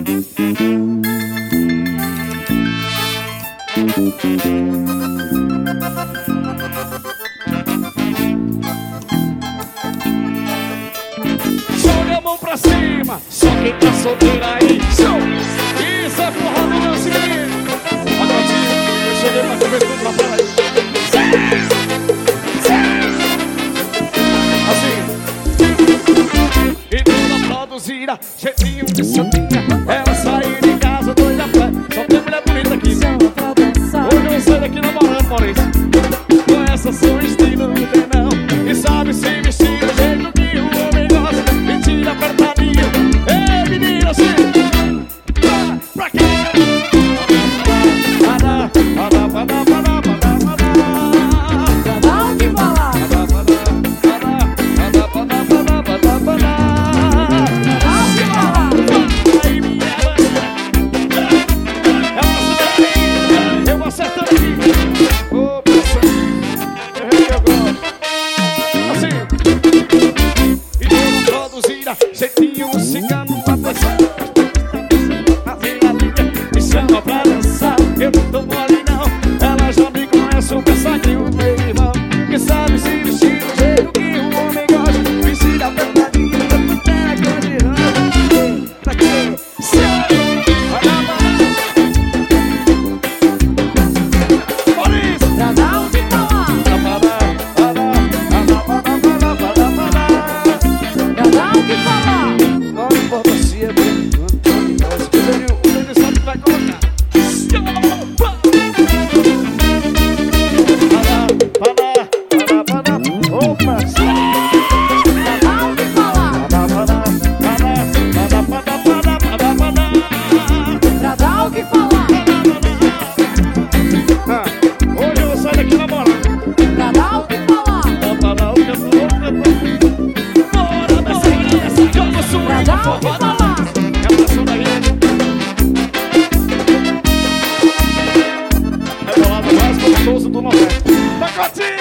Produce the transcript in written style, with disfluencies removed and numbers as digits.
Joga a mão pra cima, só quem tá solteiro aí. Isso é porra do lance, menino. Pagodinho, eu cheguei pra comer tudo na tela aí. Assim. E toda produzida, jeitinho de santinha. Ela saiu de casa doida a pé. Só tem mulher bonita aqui. Hoje eu saio daqui namorando, Maurício. Com essa seu estilo, não tem não. E sabe se vestir do jeito que o homem gosta. Me tira apertadinho. Ei, menina, assim. Pra quê? Jeitinho cigano pra dançar. Me chama pra dançar. Eu não tô mole não. Ela já me conhece, o pensadinho do meu irmão. Que sabe se vestir do jeito que o homem gosta. Vestir apertadinho, tanto pega de ramo. Pra quê? Maurício! Pra dar o que falar. Pra dar o que falar. Não importa se é bem mas o Daniel sabe que vai colocar. Opa! Pra dar o que falar. Pra dar o que falar. Hoje eu vou sair daqui namorando. Pra dar o que falar. Pra dar o que falar. Bora, desce, joga o swing. Pra dar o que falar. É bolado mais gostoso do Nordeste. Pacotinho!